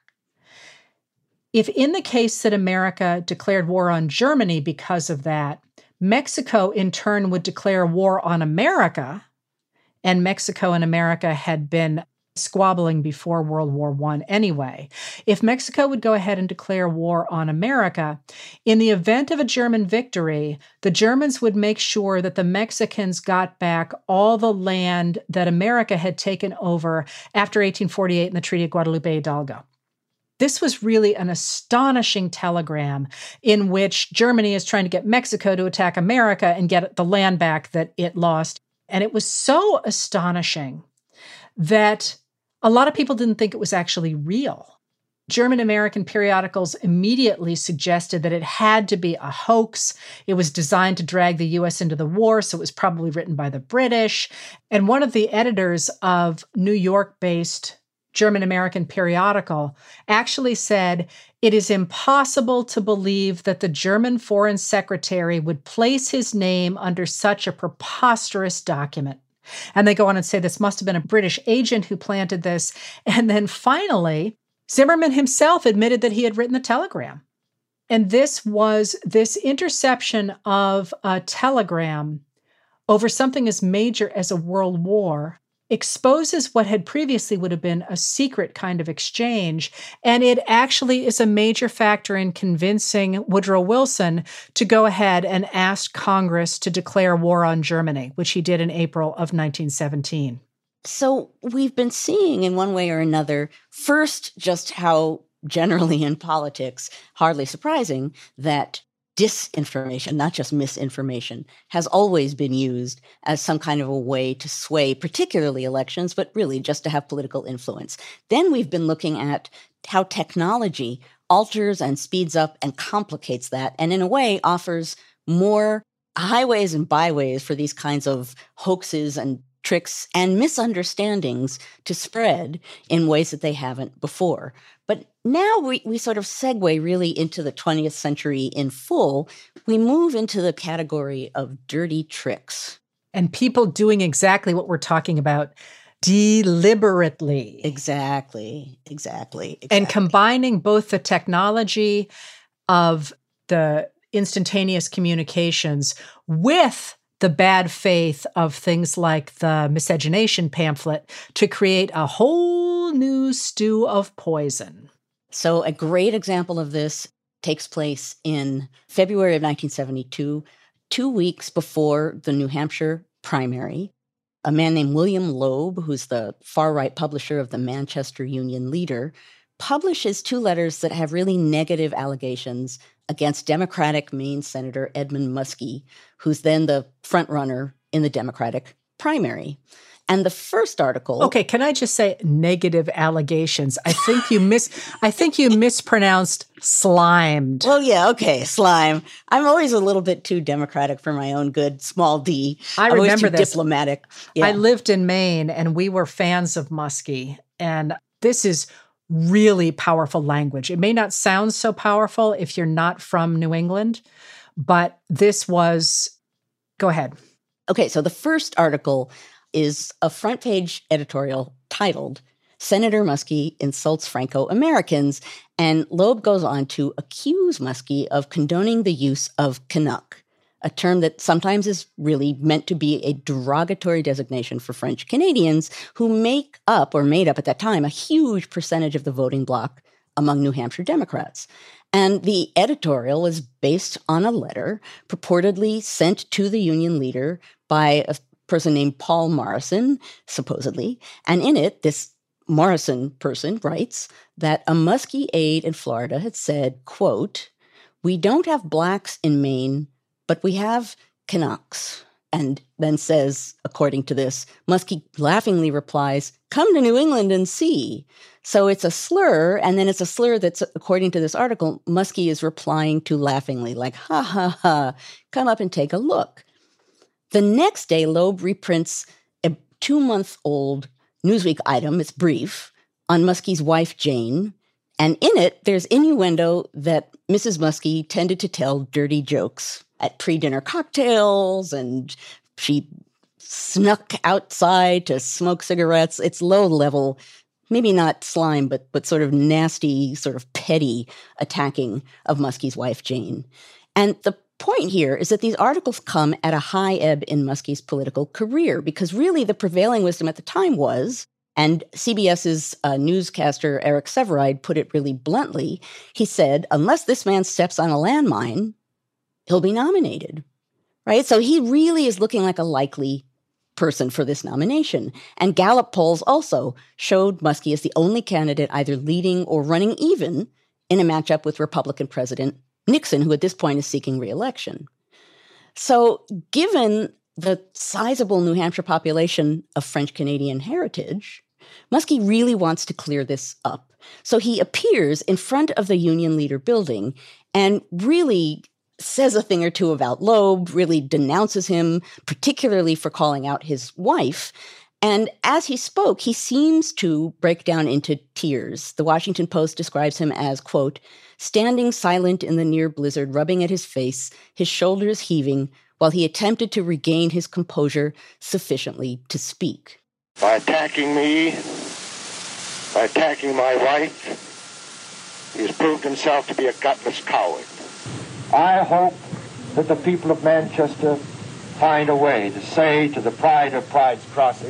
if in the case that America declared war on Germany because of that, Mexico in turn would declare war on America, and Mexico and America had been squabbling before World War I anyway. If Mexico would go ahead and declare war on America, in the event of a German victory, the Germans would make sure that the Mexicans got back all the land that America had taken over after 1848 in the Treaty of Guadalupe Hidalgo. This was really an astonishing telegram in which Germany is trying to get Mexico to attack America and get the land back that it lost. And it was so astonishing that a lot of people didn't think it was actually real. German-American periodicals immediately suggested that it had to be a hoax. It was designed to drag the U.S. into the war, so it was probably written by the British. And one of the editors of New York-based German-American periodical actually said, "It is impossible to believe that the German foreign secretary would place his name under such a preposterous document." And they go on and say this must have been a British agent who planted this. And then finally, Zimmerman himself admitted that he had written the telegram. And this interception of a telegram over something as major as a world war exposes what had previously would have been a secret kind of exchange. And it actually is a major factor in convincing Woodrow Wilson to go ahead and ask Congress to declare war on Germany, which he did in April of 1917. So we've been seeing in one way or another, first, just how generally in politics, hardly surprising, that disinformation, not just misinformation, has always been used as some kind of a way to sway particularly elections, but really just to have political influence. Then we've been looking at how technology alters and speeds up and complicates that, and in a way offers more highways and byways for these kinds of hoaxes and tricks and misunderstandings to spread in ways that they haven't before. But now we sort of segue really into the 20th century in full. We move into the category of dirty tricks. And people doing exactly what we're talking about deliberately. Exactly. And combining both the technology of the instantaneous communications with the bad faith of things like the miscegenation pamphlet to create a whole new stew of poison. So a great example of this takes place in February of 1972, 2 weeks before the New Hampshire primary. A man named William Loeb, who's the far-right publisher of the Manchester Union Leader, publishes 2 letters that have really negative allegations against Democratic Maine Senator Edmund Muskie, who's then the frontrunner in the Democratic primary. And the first article... Okay, can I just say negative allegations? I think you mispronounced slimed. Well, yeah, okay, slime. I'm always a little bit too democratic for my own good, small d. I remember this. Diplomatic. Yeah. I lived in Maine, and we were fans of Muskie. And this is really powerful language. It may not sound so powerful if you're not from New England, but this was... Go ahead. Okay, so the first article is a front page editorial titled, "Senator Muskie Insults Franco-Americans," and Loeb goes on to accuse Muskie of condoning the use of Canuck, a term that sometimes is really meant to be a derogatory designation for French Canadians who make up, or made up at that time, a huge percentage of the voting bloc among New Hampshire Democrats. And the editorial is based on a letter purportedly sent to the Union leader by a person named Paul Morrison, supposedly. And in it, this Morrison person writes that a Muskie aide in Florida had said, quote, "We don't have blacks in Maine, but we have Canucks." And then says, according to this, Muskie laughingly replies, "Come to New England and see." So it's a slur, and then it's a slur that's, according to this article, Muskie is replying to laughingly, like, ha, ha, ha, come up and take a look. The next day, Loeb reprints a 2-month-old Newsweek item, it's brief, on Muskie's wife, Jane, and in it, there's innuendo that Mrs. Muskie tended to tell dirty jokes at pre-dinner cocktails, and she snuck outside to smoke cigarettes. It's low-level, maybe not slime, but sort of nasty, sort of petty attacking of Muskie's wife, Jane. And the point here is that these articles come at a high ebb in Muskie's political career, because really the prevailing wisdom at the time was, and CBS's newscaster Eric Severide put it really bluntly, he said, unless this man steps on a landmine, he'll be nominated, right? So he really is looking like a likely person for this nomination. And Gallup polls also showed Muskie as the only candidate either leading or running even in a matchup with Republican President Nixon, who at this point is seeking re-election. So given the sizable New Hampshire population of French-Canadian heritage, Muskie really wants to clear this up. So he appears in front of the Union Leader building and really says a thing or two about Loeb, really denounces him, particularly for calling out his wife. And as he spoke, he seems to break down into tears. The Washington Post describes him as, quote, standing silent in the near blizzard, rubbing at his face, his shoulders heaving, while he attempted to regain his composure sufficiently to speak. By attacking me, by attacking my wife, he has proved himself to be a gutless coward. I hope that the people of Manchester find a way to say to the pride of Pride's Crossing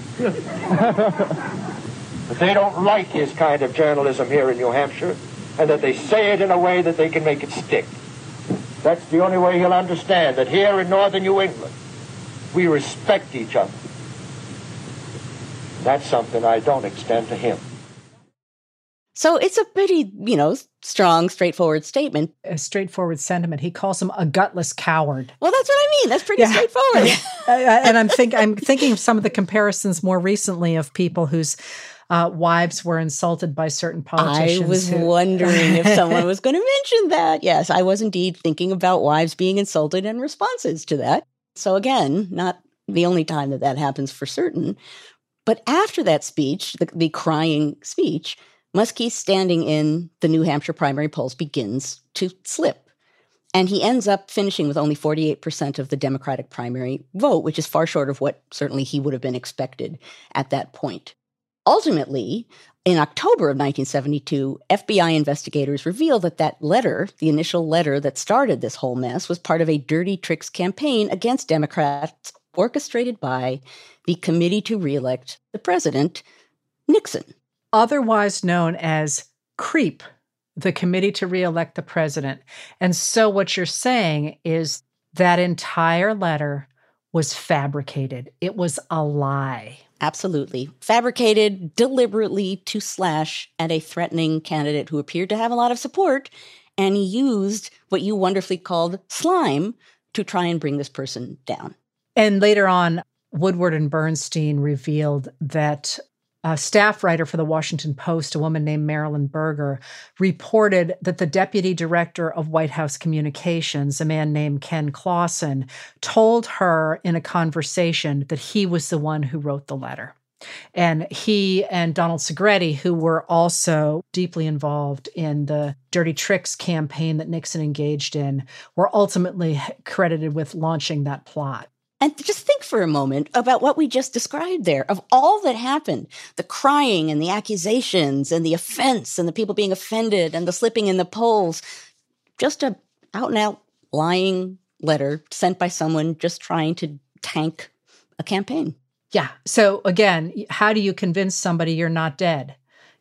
that they don't like his kind of journalism here in New Hampshire, and that they say it in a way that they can make it stick. That's the only way he'll understand that here in northern New England, we respect each other. That's something I don't extend to him. So it's a pretty, strong, straightforward statement. A straightforward sentiment. He calls him a gutless coward. Well, that's what I mean. That's pretty straightforward. And I'm thinking of some of the comparisons more recently of people whose wives were insulted by certain politicians. I was wondering if someone was going to mention that. Yes, I was indeed thinking about wives being insulted and responses to that. So again, not the only time that happens for certain. But after that speech, the crying speech, Muskie's standing in the New Hampshire primary polls begins to slip. And he ends up finishing with only 48% of the Democratic primary vote, which is far short of what certainly he would have been expected at that point. Ultimately, in October of 1972, FBI investigators revealed that letter, the initial letter that started this whole mess, was part of a dirty tricks campaign against Democrats orchestrated by the Committee to Re-elect the President, Nixon. Otherwise known as CREEP, the Committee to Re-elect the President. And so what you're saying is that entire letter was fabricated. It was a lie. Absolutely. Fabricated deliberately to slash at a threatening candidate who appeared to have a lot of support, and he used what you wonderfully called slime to try and bring this person down. And later on, Woodward and Bernstein revealed that a staff writer for the Washington Post, a woman named Marilyn Berger, reported that the deputy director of White House Communications, a man named Ken Clausen, told her in a conversation that he was the one who wrote the letter. And he and Donald Segretti, who were also deeply involved in the Dirty Tricks campaign that Nixon engaged in, were ultimately credited with launching that plot. And just think for a moment about what we just described there, of all that happened, the crying and the accusations and the offense and the people being offended and the slipping in the polls, just a out-and-out lying letter sent by someone just trying to tank a campaign. Yeah. So again, how do you convince somebody you're not dead?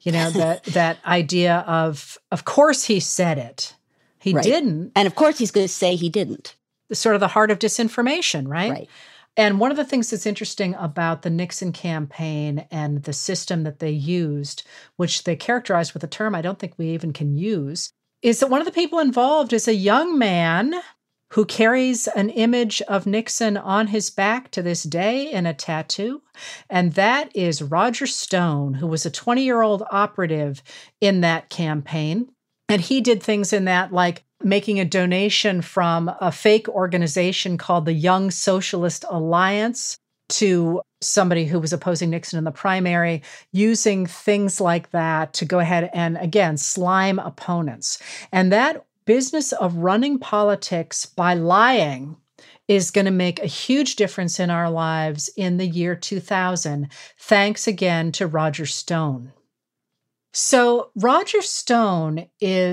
That idea of course he said it. He didn't. And of course he's going to say he didn't. Sort of the heart of disinformation, right? Right. And one of the things that's interesting about the Nixon campaign and the system that they used, which they characterized with a term I don't think we even can use, is that one of the people involved is a young man who carries an image of Nixon on his back to this day in a tattoo. And that is Roger Stone, who was a 20-year-old operative in that campaign. And he did things in that like making a donation from a fake organization called the Young Socialist Alliance to somebody who was opposing Nixon in the primary, using things like that to go ahead and, again, slime opponents. And that business of running politics by lying is going to make a huge difference in our lives in the year 2000, thanks again to Roger Stone. So Roger Stone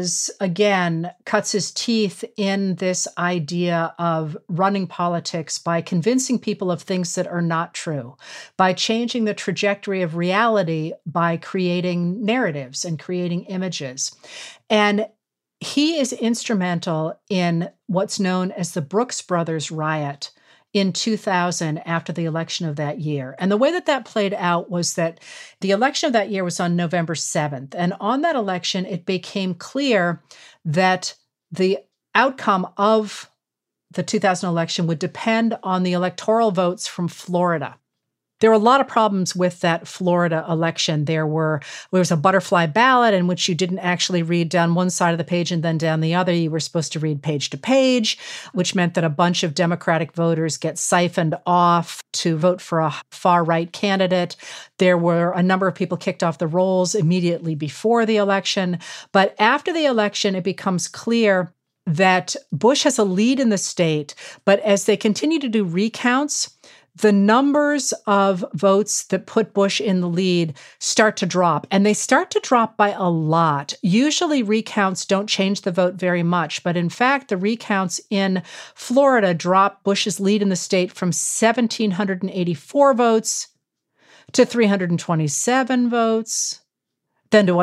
cuts his teeth in this idea of running politics by convincing people of things that are not true, by changing the trajectory of reality, by creating narratives and creating images. And he is instrumental in what's known as the Brooks Brothers riot in 2000 after the election of that year. And the way that played out was that the election of that year was on November 7th. And on that election, it became clear that the outcome of the 2000 election would depend on the electoral votes from Florida. There were a lot of problems with that Florida election. There was a butterfly ballot in which you didn't actually read down one side of the page and then down the other. You were supposed to read page to page, which meant that a bunch of Democratic voters get siphoned off to vote for a far-right candidate. There were a number of people kicked off the rolls immediately before the election. But after the election, it becomes clear that Bush has a lead in the state. But as they continue to do recounts, the numbers of votes that put Bush in the lead start to drop, and they start to drop by a lot. Usually recounts don't change the vote very much, but in fact, the recounts in Florida drop Bush's lead in the state from 1,784 votes to 327 votes, then to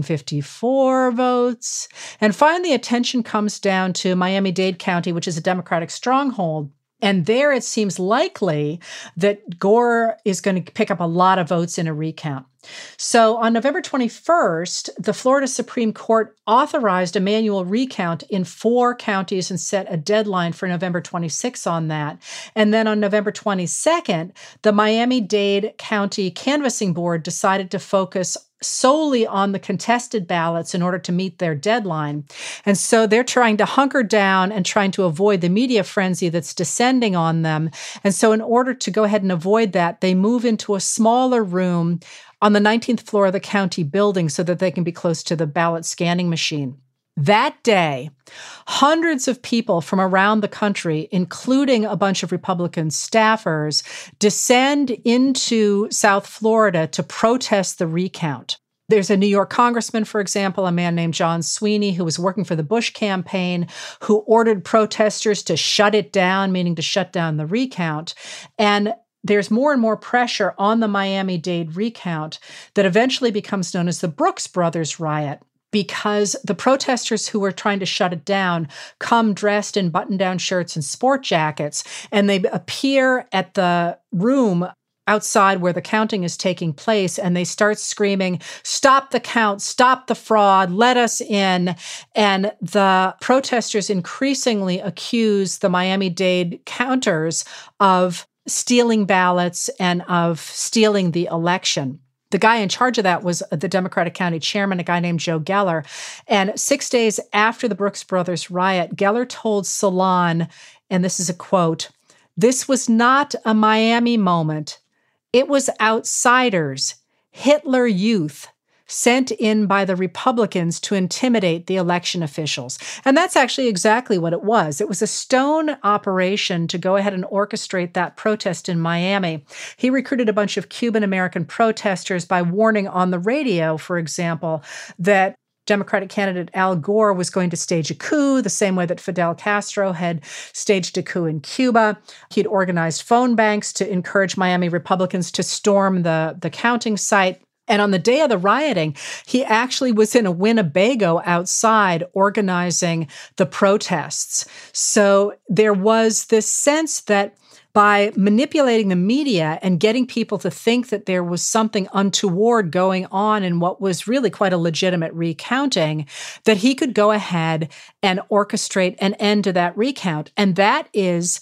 154 votes. And finally, attention comes down to Miami-Dade County, which is a Democratic stronghold. And there it seems likely that Gore is going to pick up a lot of votes in a recount. So on November 21st, the Florida Supreme Court authorized a manual recount in 4 counties and set a deadline for November 26 on that. And then on November 22nd, the Miami-Dade County Canvassing Board decided to focus solely on the contested ballots in order to meet their deadline. And so they're trying to hunker down and trying to avoid the media frenzy that's descending on them. And so in order to go ahead and avoid that, they move into a smaller room on the 19th floor of the county building so that they can be close to the ballot scanning machine. That day, hundreds of people from around the country, including a bunch of Republican staffers, descend into South Florida to protest the recount. There's a New York congressman, for example, a man named John Sweeney, who was working for the Bush campaign, who ordered protesters to shut it down, meaning to shut down the recount. And there's more and more pressure on the Miami-Dade recount that eventually becomes known as the Brooks Brothers riot, because the protesters who were trying to shut it down come dressed in button-down shirts and sport jackets, and they appear at the room outside where the counting is taking place, and they start screaming, "Stop the count, stop the fraud, let us in." And the protesters increasingly accuse the Miami-Dade counters of stealing ballots and of stealing the election. The guy in charge of that was the Democratic County chairman, a guy named Joe Geller. And 6 days after the Brooks Brothers riot, Geller told Salon, and this is a quote, "This was not a Miami moment. It was outsiders, Hitler Youth, sent in by the Republicans to intimidate the election officials." And that's actually exactly what it was. It was a stone operation to go ahead and orchestrate that protest in Miami. He recruited a bunch of Cuban-American protesters by warning on the radio, for example, that Democratic candidate Al Gore was going to stage a coup the same way that Fidel Castro had staged a coup in Cuba. He'd organized phone banks to encourage Miami Republicans to storm the counting site. And on the day of the rioting, he actually was in a Winnebago outside organizing the protests. So there was this sense that by manipulating the media and getting people to think that there was something untoward going on in what was really quite a legitimate recounting, that he could go ahead and orchestrate an end to that recount. And that is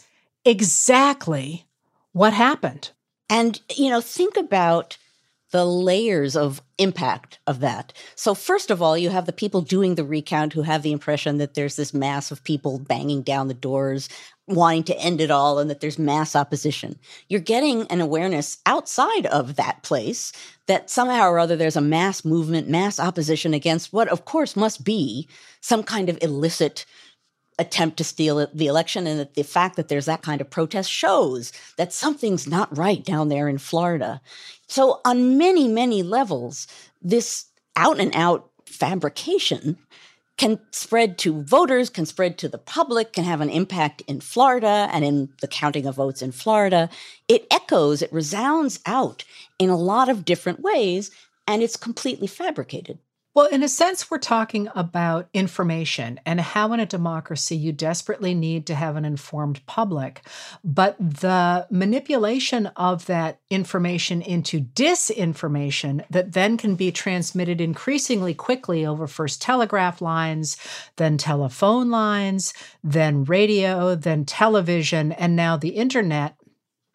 exactly what happened. And, think about the layers of impact of that. So first of all, you have the people doing the recount who have the impression that there's this mass of people banging down the doors, wanting to end it all, and that there's mass opposition. You're getting an awareness outside of that place that somehow or other there's a mass movement, mass opposition against what, of course, must be some kind of illicit attempt to steal the election, and that the fact that there's that kind of protest shows that something's not right down there in Florida. So on many, many levels, this out-and-out fabrication can spread to voters, can spread to the public, can have an impact in Florida and in the counting of votes in Florida. It echoes, it resounds out in a lot of different ways, and it's completely fabricated. Well, in a sense, we're talking about information and how in a democracy you desperately need to have an informed public. But the manipulation of that information into disinformation that then can be transmitted increasingly quickly over first telegraph lines, then telephone lines, then radio, then television, and now the internet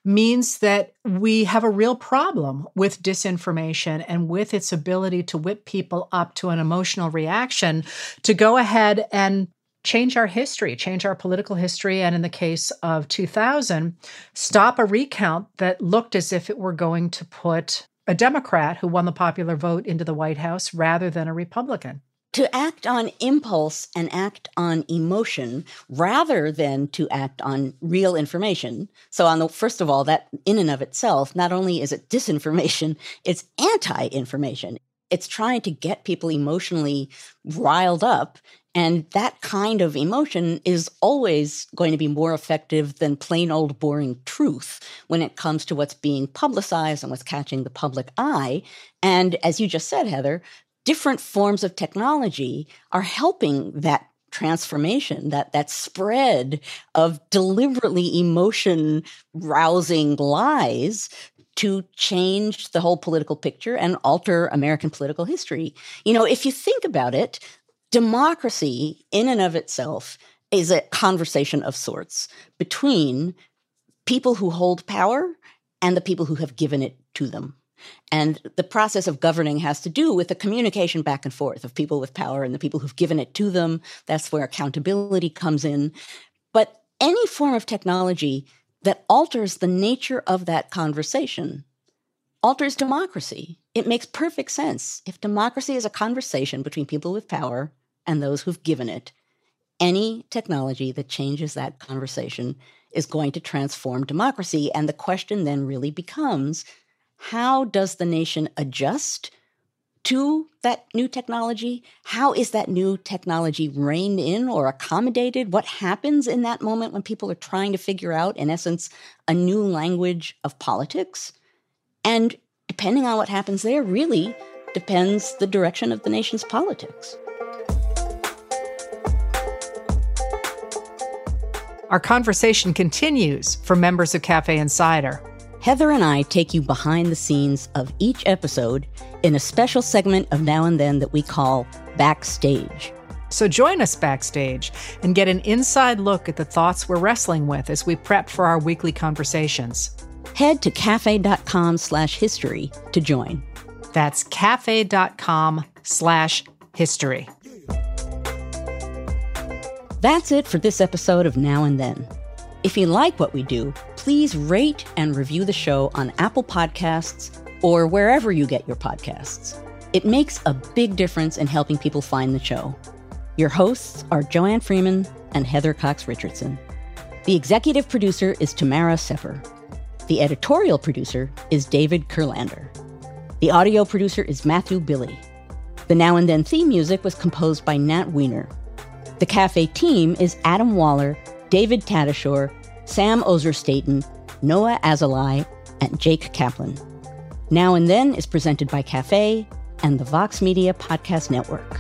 means that we have a real problem with disinformation and with its ability to whip people up to an emotional reaction to go ahead and change our history, change our political history, and in the case of 2000, stop a recount that looked as if it were going to put a Democrat who won the popular vote into the White House rather than a Republican. To act on impulse and act on emotion rather than to act on real information. So first of all, that in and of itself, not only is it disinformation, it's anti-information. It's trying to get people emotionally riled up. And that kind of emotion is always going to be more effective than plain old boring truth when it comes to what's being publicized and what's catching the public eye. And as you just said, Heather, different forms of technology are helping that transformation, that spread of deliberately emotion-rousing lies to change the whole political picture and alter American political history. If you think about it, democracy in and of itself is a conversation of sorts between people who hold power and the people who have given it to them. And the process of governing has to do with the communication back and forth of people with power and the people who've given it to them. That's where accountability comes in. But any form of technology that alters the nature of that conversation alters democracy. It makes perfect sense. If democracy is a conversation between people with power and those who've given it, any technology that changes that conversation is going to transform democracy. And the question then really becomes, how does the nation adjust to that new technology? How is that new technology reined in or accommodated? What happens in that moment when people are trying to figure out, in essence, a new language of politics? And depending on what happens there, really depends the direction of the nation's politics. Our conversation continues for members of Cafe Insider. Heather and I take you behind the scenes of each episode in a special segment of Now and Then that we call Backstage. So join us backstage and get an inside look at the thoughts we're wrestling with as we prep for our weekly conversations. Head to cafe.com/history to join. That's cafe.com/history. That's it for this episode of Now and Then. If you like what we do, please rate and review the show on Apple Podcasts or wherever you get your podcasts. It makes a big difference in helping people find the show. Your hosts are Joanne Freeman and Heather Cox Richardson. The executive producer is Tamara Sepper. The editorial producer is David Kurlander. The audio producer is Matthew Billy. The Now and Then theme music was composed by Nat Weiner. The Cafe team is Adam Waller, David Tadashore, Sam Ozer-Staten, Noah Azalai, and Jake Kaplan. Now and Then is presented by Cafe and the Vox Media Podcast Network.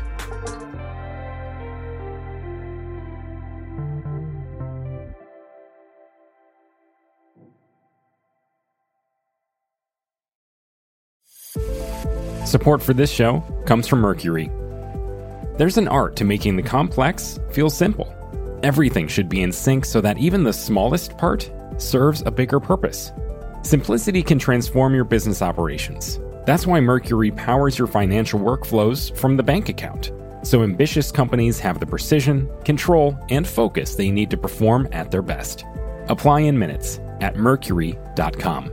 Support for this show comes from Mercury. There's an art to making the complex feel simple. Everything should be in sync so that even the smallest part serves a bigger purpose. Simplicity can transform your business operations. That's why Mercury powers your financial workflows from the bank account, so ambitious companies have the precision, control, and focus they need to perform at their best. Apply in minutes at mercury.com.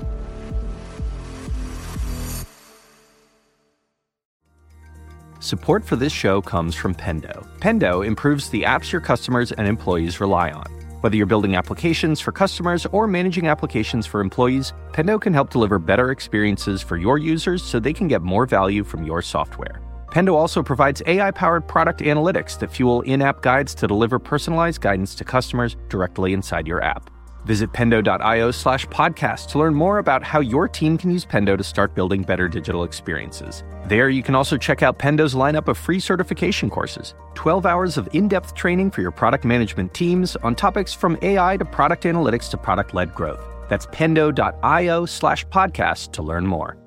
Support for this show comes from Pendo. Pendo improves the apps your customers and employees rely on. Whether you're building applications for customers or managing applications for employees, Pendo can help deliver better experiences for your users so they can get more value from your software. Pendo also provides AI-powered product analytics that fuel in-app guides to deliver personalized guidance to customers directly inside your app. Visit pendo.io/podcast to learn more about how your team can use Pendo to start building better digital experiences. There, you can also check out Pendo's lineup of free certification courses, 12 hours of in-depth training for your product management teams on topics from AI to product analytics to product-led growth. That's pendo.io/podcast to learn more.